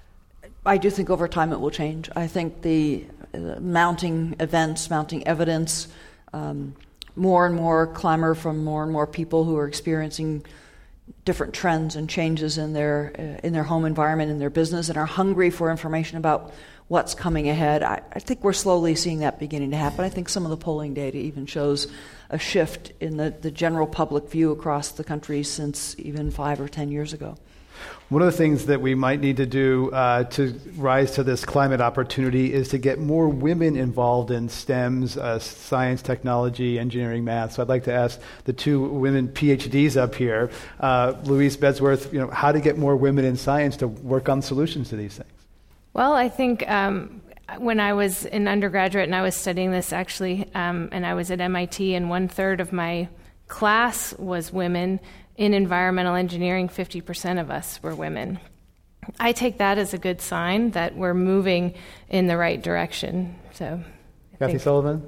I do think over time it will change. I think the uh, mounting events, mounting evidence, um, more and more clamor from more and more people who are experiencing different trends and changes in their uh, in their home environment, in their business, and are hungry for information about what's coming ahead. I, I think we're slowly seeing that beginning to happen. I think some of the polling data even shows a shift in the, the general public view across the country since even five or ten years ago. One of the things that we might need to do uh, to rise to this climate opportunity is to get more women involved in STEMs, uh, science, technology, engineering, math. So I'd like to ask the two women P H Ds up here, uh, Louise Bedsworth, you know, how to get more women in science to work on solutions to these things. Well, I think um, when I was an undergraduate and I was studying this actually, um, and I was at M I T, and one third of my class was women. In environmental engineering, fifty percent of us were women. I take that as a good sign that we're moving in the right direction. So, Kathy Sullivan?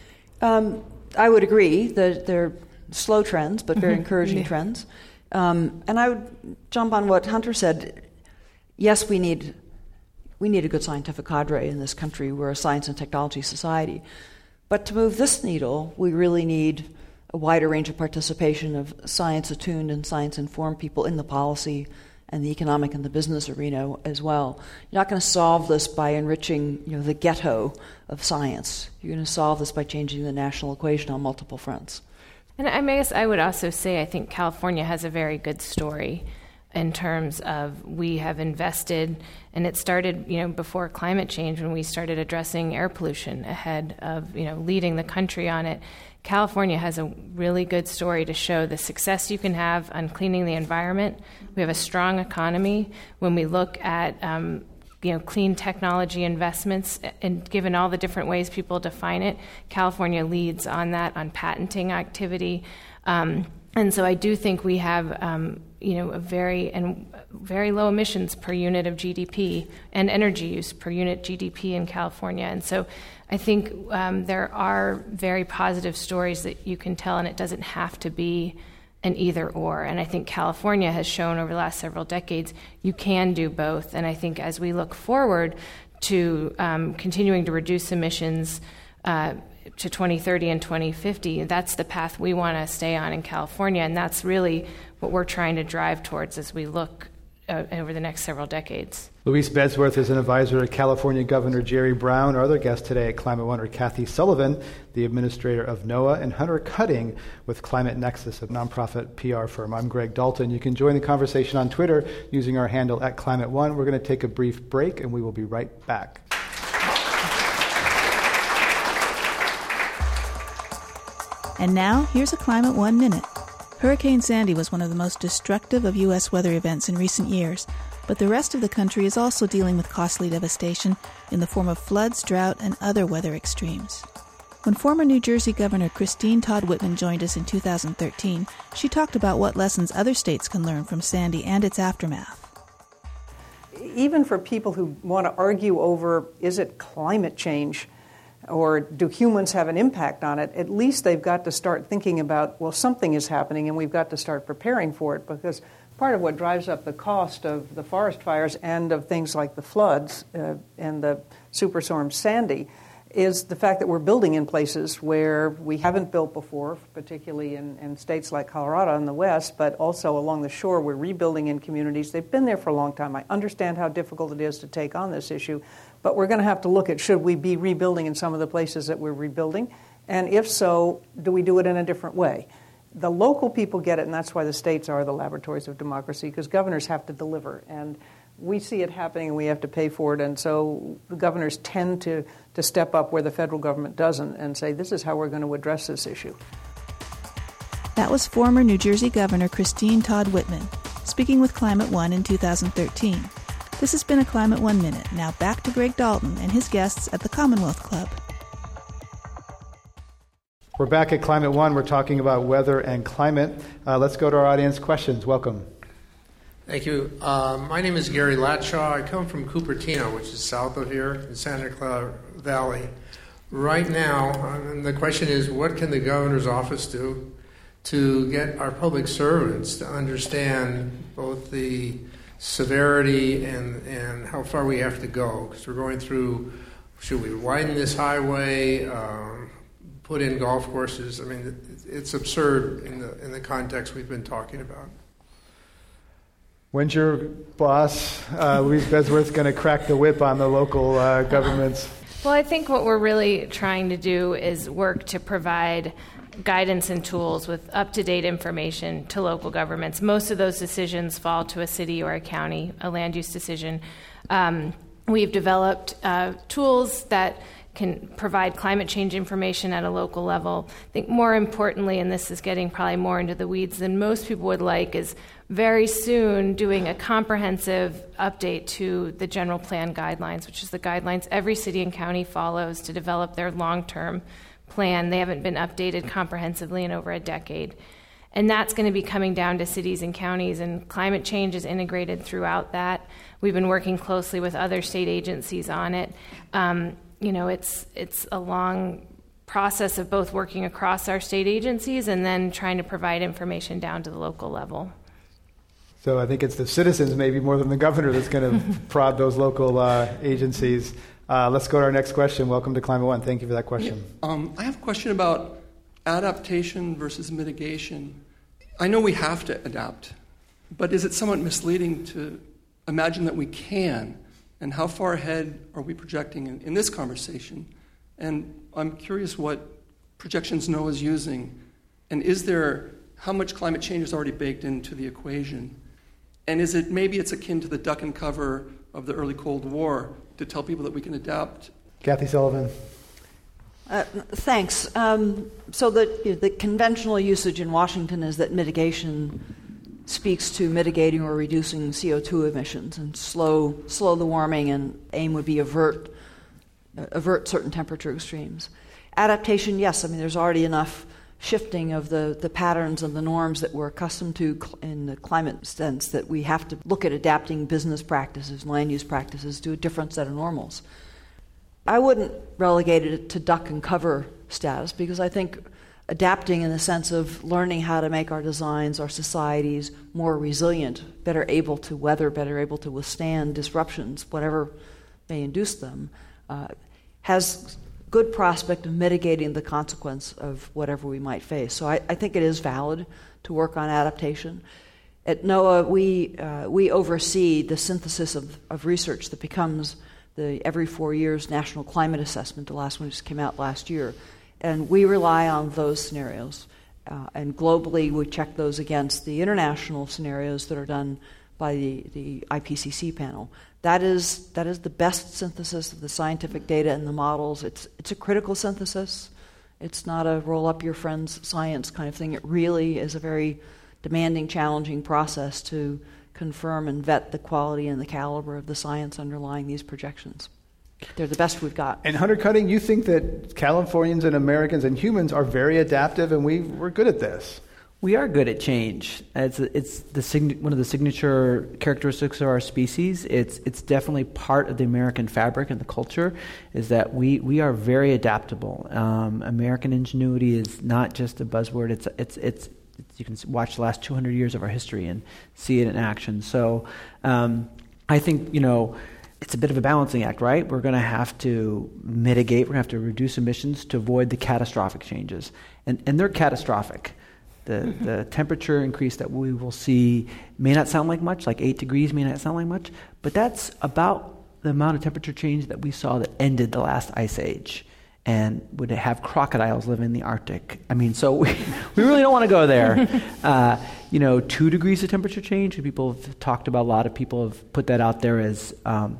Um, I would agree that they're slow trends, but very encouraging yeah. trends. Um, and I would jump on what Hunter said. Yes, we need we need a good scientific cadre in this country. We're a science and technology society. But to move this needle, we really need a wider range of participation of science-attuned and science-informed people in the policy and the economic and the business arena as well. You're not going to solve this by enriching, you know, the ghetto of science. You're going to solve this by changing the national equation on multiple fronts. And I guess I would also say I think California has a very good story in terms of we have invested, and it started, you know, before climate change when we started addressing air pollution ahead of, you know, leading the country on it. California has a really good story to show the success you can have on cleaning the environment. We have a strong economy. When we look at um, you know, clean technology investments, and given all the different ways people define it, California leads on that, on patenting activity. Um, and so I do think we have um, you know, a very and very low emissions per unit of G D P and energy use per unit G D P in California. And so I think um, there are very positive stories that you can tell, and it doesn't have to be an either or. And I think California has shown over the last several decades you can do both. And I think as we look forward to um, continuing to reduce emissions uh, to twenty thirty and twenty fifty, that's the path we want to stay on in California. And that's really what we're trying to drive towards as we look uh, over the next several decades. Louise Bedsworth is an advisor to California Governor Jerry Brown. Our other guests today at Climate One are Kathy Sullivan, the administrator of NOAA, and Hunter Cutting with Climate Nexus, a nonprofit P R firm. I'm Greg Dalton. You can join the conversation on Twitter using our handle at Climate One. We're going to take a brief break, and we will be right back. And now, here's a Climate One Minute. Hurricane Sandy was one of the most destructive of U S weather events in recent years, but the rest of the country is also dealing with costly devastation in the form of floods, drought, and other weather extremes. When former New Jersey Governor Christine Todd Whitman joined us in two thousand thirteen, she talked about what lessons other states can learn from Sandy and its aftermath. Even for people who want to argue over, is it climate change or do humans have an impact on it, at least they've got to start thinking about, well, something is happening and we've got to start preparing for it, because part of what drives up the cost of the forest fires and of things like the floods uh, and the superstorm Sandy is the fact that we're building in places where we haven't built before, particularly in, in states like Colorado in the west, but also along the shore. We're rebuilding in communities. They've been there for a long time. I understand how difficult it is to take on this issue, but we're going to have to look at, should we be rebuilding in some of the places that we're rebuilding? And if so, do we do it in a different way? The local people get it, and that's why the states are the laboratories of democracy, because governors have to deliver. And we see it happening and we have to pay for it, and so the governors tend to, to step up where the federal government doesn't and say, this is how we're going to address this issue. That was former New Jersey Governor Christine Todd Whitman, speaking with Climate One in two thousand thirteen. This has been a Climate One Minute. Now back to Greg Dalton and his guests at the Commonwealth Club. We're back at Climate One. We're talking about weather and climate. Uh, let's go to our audience questions. Welcome. Thank you. Uh, my name is Gary Latshaw. I come from Cupertino, which is south of here in Santa Clara Valley. Right now, um, the question is, what can the governor's office do to get our public servants to understand both the severity and, and how far we have to go? Because we're going through, should we widen this highway, um, put in golf courses? I mean, it's absurd in the in the context we've been talking about. When's your boss, uh, Louise Besworth, going to crack the whip on the local uh, governments? Well, I think what we're really trying to do is work to provide guidance and tools with up-to-date information to local governments. Most of those decisions fall to a city or a county, a land use decision. Um, we've developed uh, tools that can provide climate change information at a local level. I think more importantly, and this is getting probably more into the weeds than most people would like, is very soon doing a comprehensive update to the general plan guidelines, which is the guidelines every city and county follows to develop their long-term plan. They haven't been updated comprehensively in over a decade. And that's going to be coming down to cities and counties, and climate change is integrated throughout that. We've been working closely with other state agencies on it. Um, you know, it's it's a long process of both working across our state agencies and then trying to provide information down to the local level. So I think it's the citizens, maybe more than the governor, that's going to prod those local uh, agencies. Uh, let's go to our next question. Welcome to Climate One. Thank you for that question. Yeah, um, I have a question about adaptation versus mitigation. I know we have to adapt, but is it somewhat misleading to imagine that we can? And how far ahead are we projecting in, in this conversation? And I'm curious what projections NOAA is using. And is there, how much climate change is already baked into the equation? And is it, maybe it's akin to the duck and cover of the early Cold War to tell people that we can adapt? Kathy Sullivan. Uh, thanks. Um, so the, the conventional usage in Washington is that mitigation speaks to mitigating or reducing C O two emissions and slow slow the warming, and aim would be avert uh, avert certain temperature extremes. Adaptation, yes. I mean, there's already enough shifting of the, the patterns and the norms that we're accustomed to cl- in the climate sense that we have to look at adapting business practices, land use practices to a different set of normals. I wouldn't relegate it to duck and cover status, because I think adapting in the sense of learning how to make our designs, our societies more resilient, better able to weather, better able to withstand disruptions, whatever may induce them, uh, has good prospect of mitigating the consequence of whatever we might face. So I, I think it is valid to work on adaptation. At NOAA, we uh, we oversee the synthesis of, of research that becomes the every four years National Climate Assessment. The last one just came out last year. And we rely on those scenarios. Uh, and globally, we check those against the international scenarios that are done by the, the I P C C panel. That is that is the best synthesis of the scientific data and the models. It's it's a critical synthesis. It's not a roll up your friend's science kind of thing. It really is a very demanding, challenging process to confirm and vet the quality and the caliber of the science underlying these projections. They're the best we've got. And Hunter Cutting, you think that Californians and Americans and humans are very adaptive, and we, we're good at this. We are good at change. It's it's the sign, one of the signature characteristics of our species. It's it's definitely part of the American fabric and the culture, is that we, we are very adaptable. Um, American ingenuity is not just a buzzword. It's it's it's, it's you can watch the last two hundred years of our history and see it in action. So um, I think, you know, it's a bit of a balancing act, right? We're going to have to mitigate. We're going to have to reduce emissions to avoid the catastrophic changes, and and they're catastrophic. The the temperature increase that we will see may not sound like much, like eight degrees may not sound like much, but that's about the amount of temperature change that we saw that ended the last ice age and would have crocodiles live in the Arctic. I mean, so we, we really don't want to go there. Uh, you know, two degrees of temperature change, people have talked about, a lot of people have put that out there as um,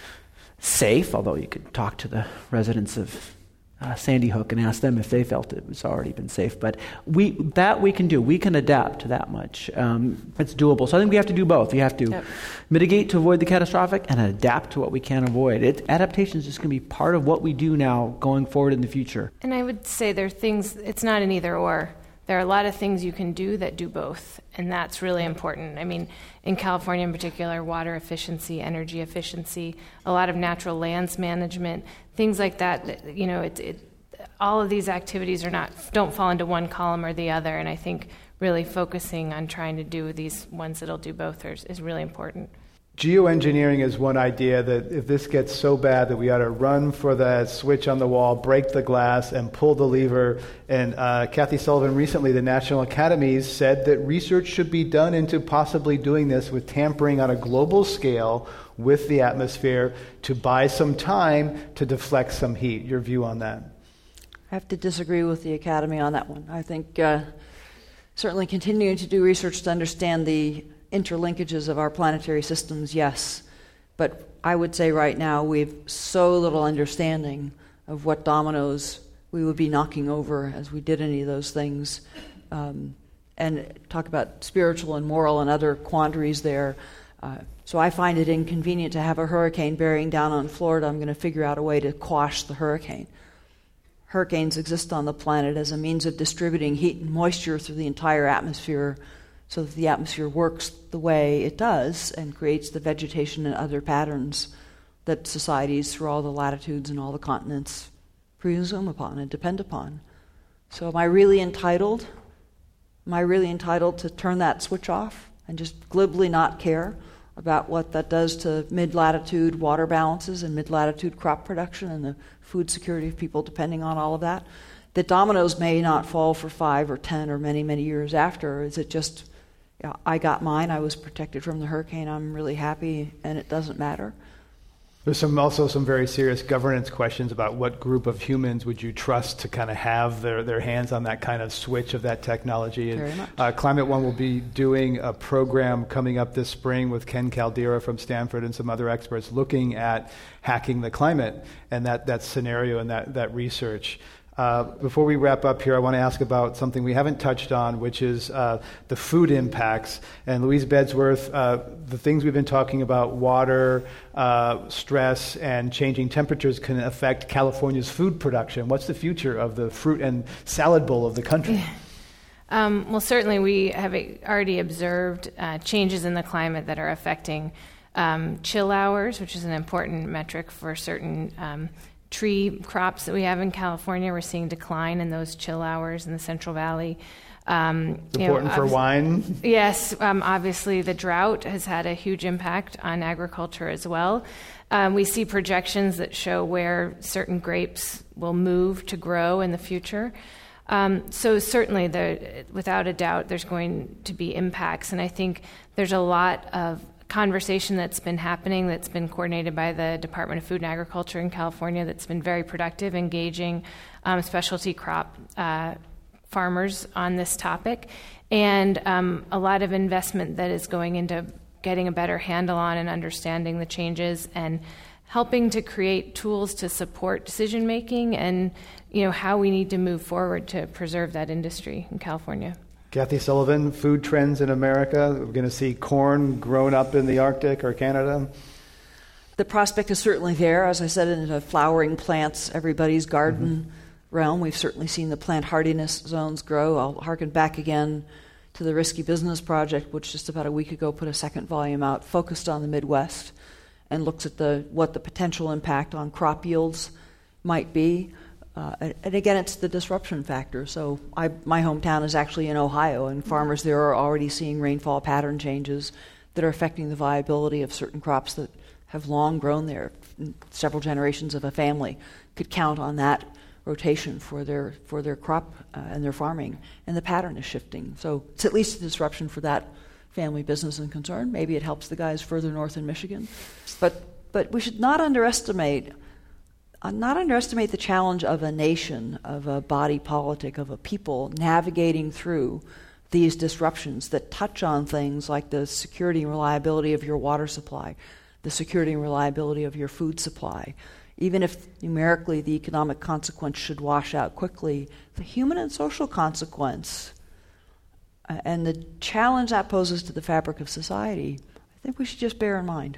safe, although you could talk to the residents of Uh, Sandy Hook and ask them if they felt it was already been safe. But we that we can do. We can adapt to that much. Um, it's doable. So I think we have to do both. We have to yep. mitigate to avoid the catastrophic and adapt to what we can avoid. It, adaptation is just going to be part of what we do now going forward in the future. And I would say there are things, it's not an either or. There are a lot of things you can do that do both, and that's really important. I mean, in California in particular, water efficiency, energy efficiency, a lot of natural lands management, things like that. that you know, it, it, all of these activities are not don't fall into one column or the other, and I think really focusing on trying to do these ones that'll do both is, is really important. Geoengineering is one idea that if this gets so bad that we ought to run for the switch on the wall, break the glass, and pull the lever. And uh, Kathy Sullivan, recently the National Academies said that research should be done into possibly doing this with tampering on a global scale with the atmosphere to buy some time to deflect some heat. Your view on that? I have to disagree with the Academy on that one. I think uh, certainly continuing to do research to understand the interlinkages of our planetary systems, yes. But I would say right now we have so little understanding of what dominoes we would be knocking over as we did any of those things. Um, and talk about spiritual and moral and other quandaries there. Uh, so I find it inconvenient to have a hurricane bearing down on Florida. I'm going to figure out a way to quash the hurricane. Hurricanes exist on the planet as a means of distributing heat and moisture through the entire atmosphere, so that the atmosphere works the way it does and creates the vegetation and other patterns that societies through all the latitudes and all the continents presume upon and depend upon. So am I really entitled? Am I really entitled to turn that switch off and just glibly not care about what that does to mid-latitude water balances and mid-latitude crop production and the food security of people depending on all of that? The dominoes may not fall for five or ten or many, many years after. Is it just, yeah, I got mine, I was protected from the hurricane, I'm really happy, and it doesn't matter? There's some also some very serious governance questions about what group of humans would you trust to kind of have their, their hands on that kind of switch of that technology. And, Very much. Uh, Climate One will be doing a program coming up this spring with Ken Caldera from Stanford and some other experts looking at hacking the climate and that, that scenario and that, that research. Uh, before we wrap up here, I want to ask about something we haven't touched on, which is uh, the food impacts. And Louise Bedsworth, uh, the things we've been talking about, water, uh, stress, and changing temperatures can affect California's food production. What's the future of the fruit and salad bowl of the country? Um, well, certainly we have already observed uh, changes in the climate that are affecting um, chill hours, which is an important metric for certain um tree crops that we have in California. We're seeing decline in those chill hours in the Central Valley. Um, important know, for wine? Yes, um, obviously the drought has had a huge impact on agriculture as well. Um, we see projections that show where certain grapes will move to grow in the future. Um, so certainly, there, without a doubt, there's going to be impacts, and I think there's a lot of conversation that's been happening that's been coordinated by the Department of Food and Agriculture in California that's been very productive, engaging um, specialty crop uh, farmers on this topic, and um, a lot of investment that is going into getting a better handle on and understanding the changes and helping to create tools to support decision making and, you know, how we need to move forward to preserve that industry in California. Kathy Sullivan, food trends in America. We're going to see corn grown up in the Arctic or Canada. The prospect is certainly there. As I said, in the flowering plants, everybody's garden mm-hmm. realm, we've certainly seen the plant hardiness zones grow. I'll harken back again to the Risky Business Project, which just about a week ago put a second volume out focused on the Midwest and looks at the what the potential impact on crop yields might be. Uh, and, and again, it's the disruption factor. So I, my hometown is actually in Ohio, and farmers there are already seeing rainfall pattern changes that are affecting the viability of certain crops that have long grown there. Several generations of a family could count on that rotation for their for their crop uh, and their farming, and the pattern is shifting. So it's at least a disruption for that family business and concern. Maybe it helps the guys further north in Michigan, but but we should not underestimate uh, not underestimate the challenge of a nation, of a body politic, of a people navigating through these disruptions that touch on things like the security and reliability of your water supply, the security and reliability of your food supply. Even if numerically the economic consequence should wash out quickly, the human and social consequence uh, and the challenge that poses to the fabric of society, I think we should just bear in mind.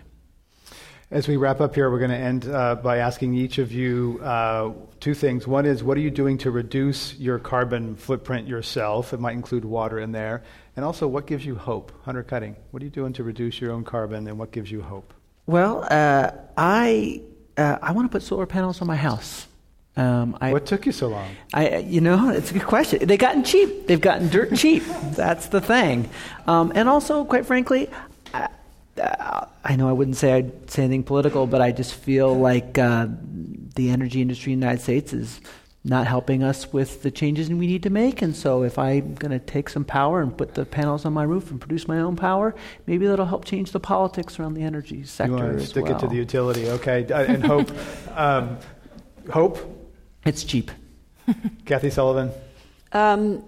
As we wrap up here, we're going to end uh, by asking each of you uh, two things. One is, what are you doing to reduce your carbon footprint yourself? It might include water in there. And also, what gives you hope? Hunter Cutting, what are you doing to reduce your own carbon, and what gives you hope? Well, uh, I uh, I want to put solar panels on my house. Um, I, what took you so long? I, you know, it's a good question. They've gotten cheap. They've gotten dirt cheap. That's the thing. Um, and also, quite frankly, I, uh, I know I wouldn't say I'd say anything political, but I just feel like uh, the energy industry in the United States is not helping us with the changes we need to make. And so if I'm going to take some power and put the panels on my roof and produce my own power, maybe that'll help change the politics around the energy sector as well. You want to stick it to the utility, okay. Uh, and hope. Um, hope? It's cheap. Kathy Sullivan? Um,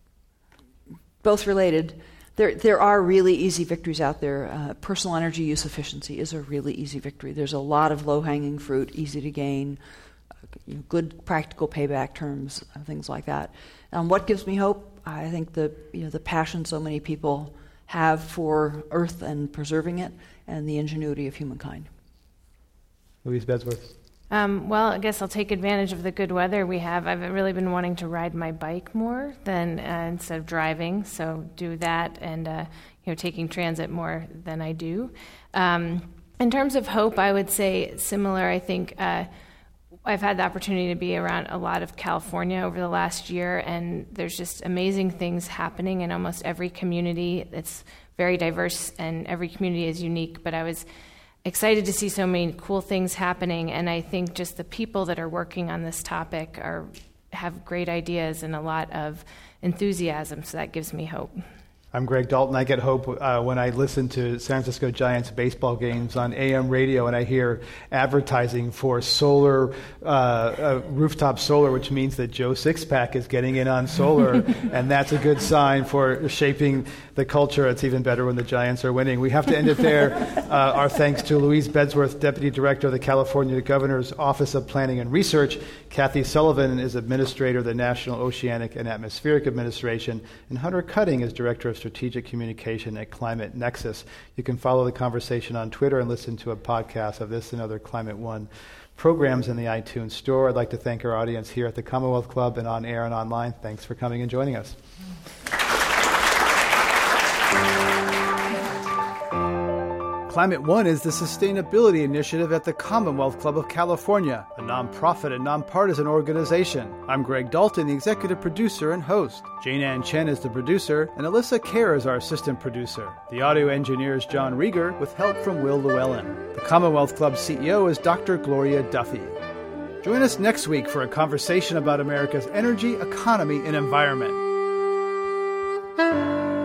both related. There there are really easy victories out there. Uh, personal energy use efficiency is a really easy victory. There's a lot of low-hanging fruit, easy to gain, You know, good practical payback terms, uh, things like that. Um, what gives me hope? I think the you know the passion so many people have for Earth and preserving it, and the ingenuity of humankind. Louise Bedsworth. Um, well, I guess I'll take advantage of the good weather we have. I've really been wanting to ride my bike more than uh, instead of driving, so do that, and uh, you know taking transit more than I do. Um, in terms of hope, I would say similar. I think. Uh, I've had the opportunity to be around a lot of California over the last year, and there's just amazing things happening in almost every community. It's very diverse, and every community is unique, but I was excited to see so many cool things happening, and I think just the people that are working on this topic are have great ideas and a lot of enthusiasm, so that gives me hope. I'm Greg Dalton. I get hope uh, when I listen to San Francisco Giants baseball games on A M radio and I hear advertising for solar, uh, uh, rooftop solar, which means that Joe Sixpack is getting in on solar, and that's a good sign for shaping the culture. It's even better when the Giants are winning. We have to end it there. Uh, our thanks to Louise Bedsworth, Deputy Director of the California Governor's Office of Planning and Research. Kathy Sullivan is Administrator of the National Oceanic and Atmospheric Administration, and Hunter Cutting is Director of Strategic Communication at Climate Nexus. You can follow the conversation on Twitter and listen to a podcast of this and other Climate One programs in the iTunes Store. I'd like to thank our audience here at the Commonwealth Club and on air and online. Thanks for coming and joining us. Climate One is the sustainability initiative at the Commonwealth Club of California, a nonprofit and nonpartisan organization. I'm Greg Dalton, the executive producer and host. Jane Ann Chen is the producer, and Alyssa Kerr is our assistant producer. The audio engineer is John Rieger, with help from Will Llewellyn. The Commonwealth Club C E O is Doctor Gloria Duffy. Join us next week for a conversation about America's energy, economy, and environment.